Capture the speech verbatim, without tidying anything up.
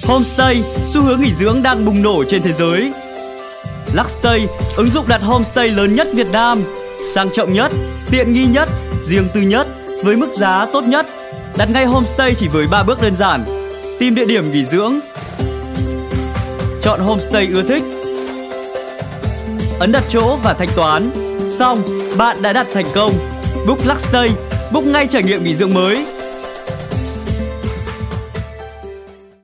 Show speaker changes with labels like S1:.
S1: Homestay, xu hướng nghỉ dưỡng đang bùng nổ trên thế giới. Luxstay, ứng dụng đặt homestay lớn nhất Việt Nam, sang trọng nhất, tiện nghi nhất, riêng tư nhất, với mức giá tốt nhất. Đặt ngay homestay chỉ với ba bước đơn giản. Tìm địa điểm nghỉ dưỡng, chọn homestay ưa thích, ấn đặt chỗ và thanh toán. Xong, bạn đã đặt thành công. Book Luxstay, book ngay trải nghiệm nghỉ dưỡng mới.